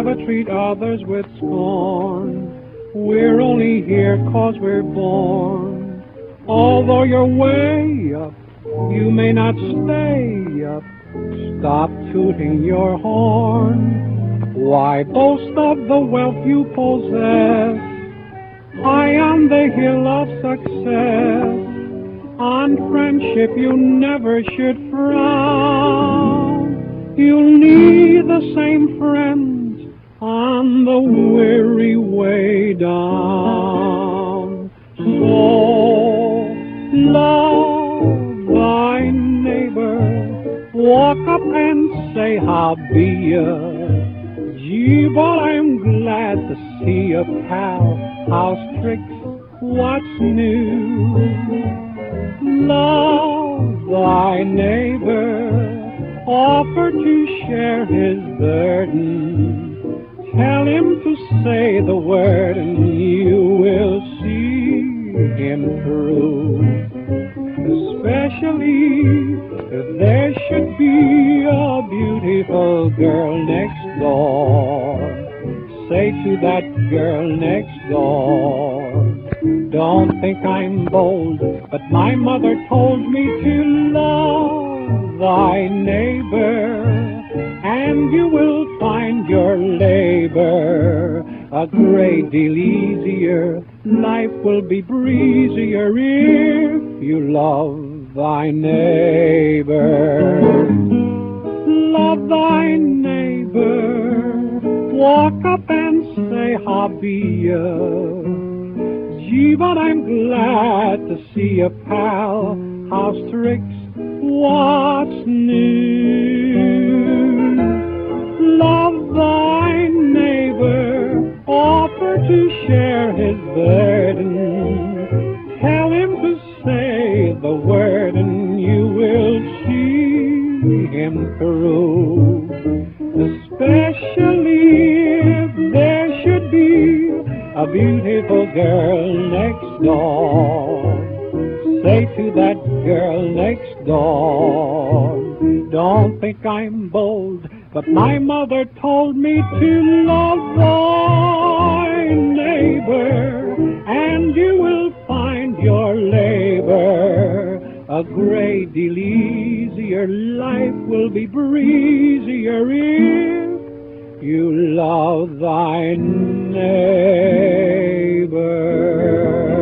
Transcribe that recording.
but treat others with scorn. We're only here 'cause we're born. Although you're way up, you may not stay up. Stop tooting your horn. Why boast of the wealth you possess? High on the hill of success, on friendship you never should frown. You'll need the same friends on the weary way down. So love thy neighbor, walk up and say how be ya. Gee, but I'm glad to see ya, pal. How's tricks? What's new? Love thy neighbor, offer to share his burden. Tell him to say the word and you will see him through. Especially if there should be a beautiful girl next door. Say to that girl next door, don't think I'm bold, but my mother told me to love thy neighbor, and you will find your labor a great deal easier. Life will be breezier if you love thy neighbor. Love thy neighbor, walk up and say how be ya. Gee, but I'm glad to see ya, pal. How's tricks? What's new? Love thy neighbor, offer to share his burden. Tell him to say the word and you will see him through. Especially if there should be a beautiful girl next door. Say to that girl next door, don't think I'm bold, but my mother told me to love thy neighbor, and you will find your labor a great deal easier. Life will be breezier if you love thy neighbor.